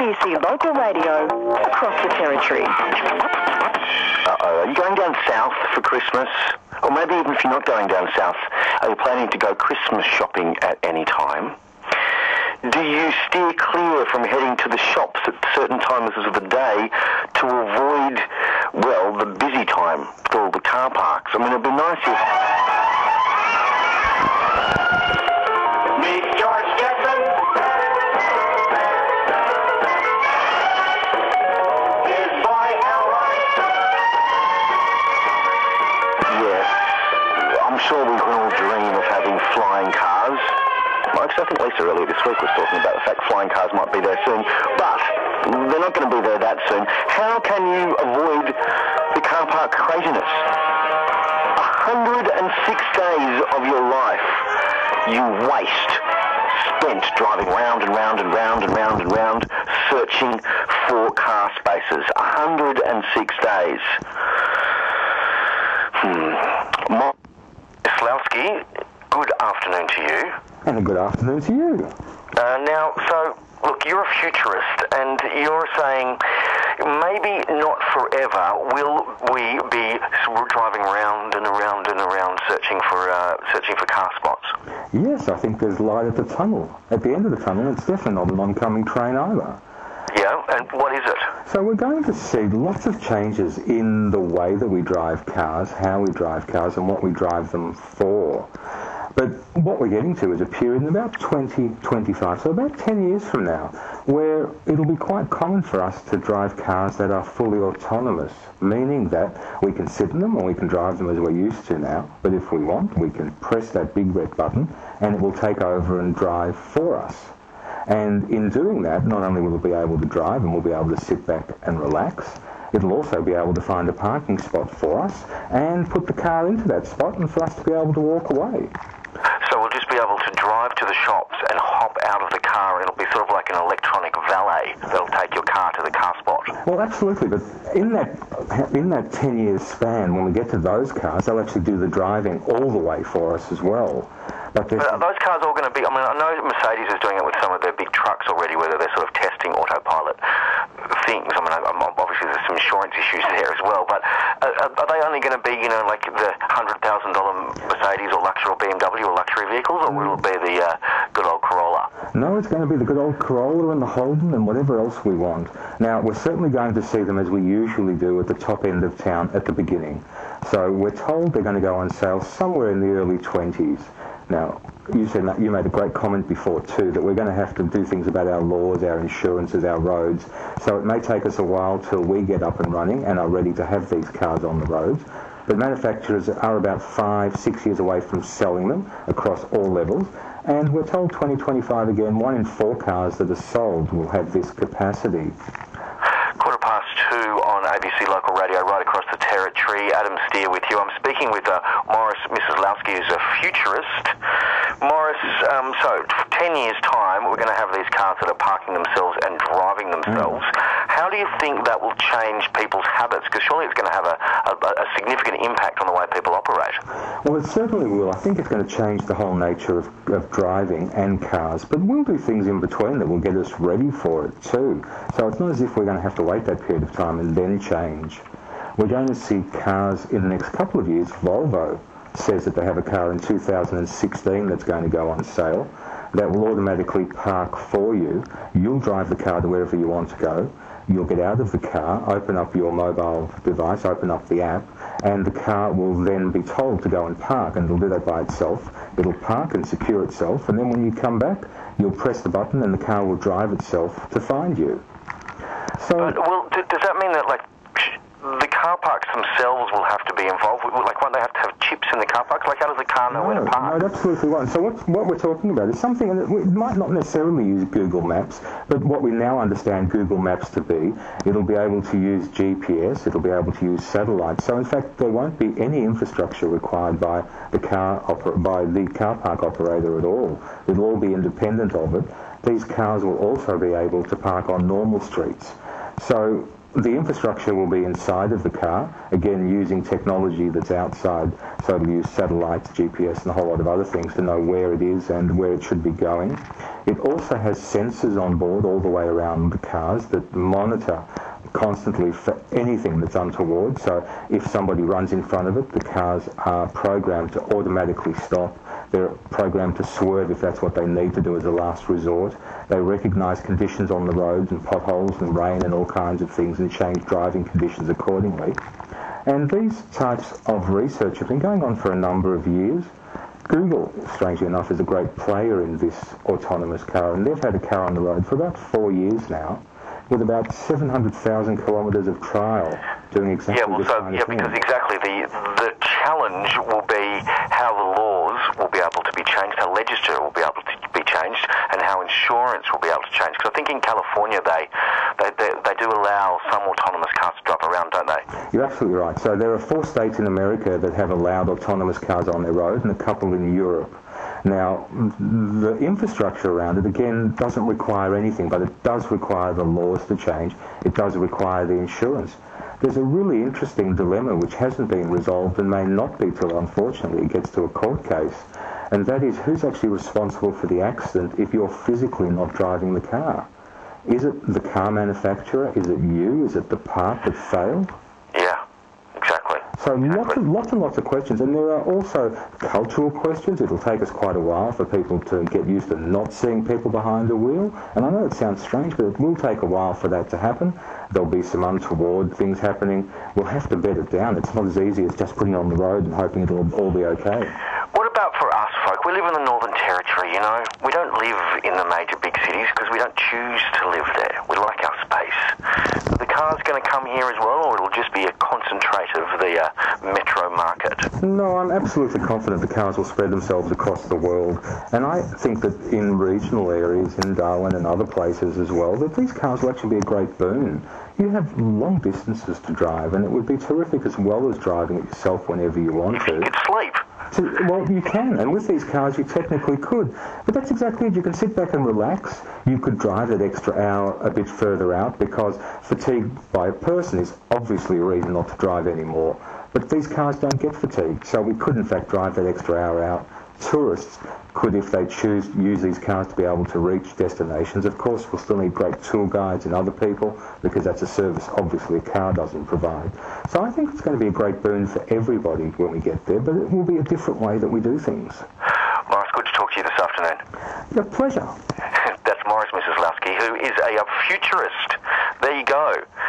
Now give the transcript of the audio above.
ABC Local Radio across the Territory. Are you going down south for Christmas? Or maybe even if you're not going down south, are you planning to go Christmas shopping at any time? Do you steer clear from heading to the shops at certain times of the day to avoid, well, the busy time with all the car parks? I mean, it'd be nice if... Meet George Jetson. His boy Elroy. Yes, I'm sure we can all dream of having flying cars. I think Lisa earlier this week was talking about the fact flying cars might be there soon, but they're not going to be there that soon. How can you avoid the car park craziness? 106 days of your life you waste spent driving round and round and round and round and round searching for car spaces. 106 days. Slowski, good afternoon to you. And a good afternoon to you. Now, so, look, you're a futurist, and you're saying maybe not forever will we be driving round and around and around searching for car spots. Yes, I think there's light at the tunnel. At the end of the tunnel, it's definitely not an oncoming train either. Yeah, and what is it? So we're going to see lots of changes in the way that we drive cars, how we drive cars, and what we drive them for. But what we're getting to is a period in about 2025, so about 10 years from now, where it'll be quite common for us to drive cars that are fully autonomous, meaning that we can sit in them or we can drive them as we're used to now, but if we want, we can press that big red button and it will take over and drive for us. And in doing that, not only will it be able to drive and we'll be able to sit back and relax, it'll also be able to find a parking spot for us and put the car into that spot and for us to be able to walk away. So we'll just be able to drive to the shops and hop out of the car. It'll be sort of like an electronic valet that'll take your car to the car spot. Well, absolutely, but in that 10 years span, when we get to those cars, they'll actually do the driving all the way for us as well. But are those cars all going to be... I mean, I know Mercedes is doing it with some of their big trucks already, where they're sort of testing autopilot things. I mean, obviously there's some insurance issues there as well, but are they only going to be, you know, like the $100,000 Mercedes or luxury or BMW or luxury vehicles, or will it be the good old Corolla? No, it's going to be the good old Corolla and the Holden and whatever else we want. Now, we're certainly going to see them as we usually do at the top end of town at the beginning. So we're told they're going to go on sale somewhere in the early 20s. Now, you made a great comment before too, that we're going to have to do things about our laws, our insurances, our roads. So it may take us a while till we get up and running and are ready to have these cars on the roads. But manufacturers are about 5-6 years away from selling them across all levels. And we're told 2025 again, 1 in 4 cars that are sold will have this capacity. 2:15 on ABC Local Radio right across the Territory. Adam Steer with you. I'm speaking with Morris Misislowski, who's a futurist. Morris, so 10 years' time, we're going to have these cars that are parking themselves and driving themselves. How do you think that will change people's habits? Because surely it's going to have a significant impact on the way people operate. Well, it certainly will. I think it's going to change the whole nature of driving and cars, but we'll do things in between that will get us ready for it too. So it's not as if we're going to have to wait that period of time and then change. We're going to see cars in the next couple of years. Volvo says that they have a car in 2016 that's going to go on sale that will automatically park for you. You'll drive the car to wherever you want to go. You'll get out of the car, open up your mobile device, open up the app, and the car will then be told to go and park, and it'll do that by itself. It'll park and secure itself, and then when you come back, you'll press the button and the car will drive itself to find you. So, well, does that mean that, like, the car parks themselves will have to be involved? Like, won't they have to have chips in the car parks? Like, how does the car know where to park? No, it absolutely won't. So what we're talking about is something that we might not necessarily use Google Maps, but what we now understand Google Maps to be, it'll be able to use GPS, it'll be able to use satellites. So in fact, there won't be any infrastructure required by the car park operator at all. It'll all be independent of it. These cars will also be able to park on normal streets. So the infrastructure will be inside of the car, again using technology that's outside, so it'll use satellites, GPS and a whole lot of other things to know where it is and where it should be going. It also has sensors on board all the way around the cars that monitor constantly for anything that's untoward. So if somebody runs in front of it, the cars are programmed to automatically stop. They're programmed to swerve if that's what they need to do as a last resort. They recognise conditions on the roads and potholes and rain and all kinds of things and change driving conditions accordingly. And these types of research have been going on for a number of years. Google, strangely enough, is a great player in this autonomous car, and they've had a car on the road for about 4 years now, with about 700,000 kilometres of trial doing exactly this kind of thing. Because exactly the challenge will be how the laws will be able to be changed, how legislature will be able to be changed, and how insurance will be able to change. Because I think in California they do allow some autonomous cars to drive around, don't they? You're absolutely right. So there are 4 states in America that have allowed autonomous cars on their road, and a couple in Europe. Now, the infrastructure around it, again, doesn't require anything, but it does require the laws to change. It does require the insurance. There's a really interesting dilemma which hasn't been resolved and may not be till, unfortunately, it gets to a court case, and that is who's actually responsible for the accident if you're physically not driving the car. Is it the car manufacturer? Is it you? Is it the part that failed? Yeah, exactly. So lots and lots of questions, and there are also cultural questions. It'll take us quite a while for people to get used to not seeing people behind the wheel, and I know it sounds strange, but it will take a while for that to happen. There'll be some untoward things happening. We'll have to bed it down. It's not as easy as just putting it on the road and hoping it'll all be okay. What about for us folk? We live in the Northern Territory, you know. We don't live in the major big cities because we don't choose to live there. We like our space. Are the cars going to come here as well, or it'll just be a concentrate of the metro market? No, I'm absolutely confident the cars will spread themselves across the world. And I think that in regional areas, in Darwin and other places as well, that these cars will actually be a great boon. You have long distances to drive, and it would be terrific as well as driving it yourself whenever you want to. You could sleep. Well, you can, and with these cars you technically could. But that's exactly it. You can sit back and relax. You could drive that extra hour a bit further out, because fatigue by a person is obviously a reason not to drive anymore. But these cars don't get fatigued, so we could in fact drive that extra hour out. Tourists could, if they choose, use these cars to be able to reach destinations. Of course, we'll still need great tour guides and other people, because that's a service obviously a car doesn't provide. So I think it's going to be a great boon for everybody when we get there, but it will be a different way that we do things. Morris, good to talk to you this afternoon. A pleasure. That's Morris Mrs. Lasky, who is a futurist. There you go.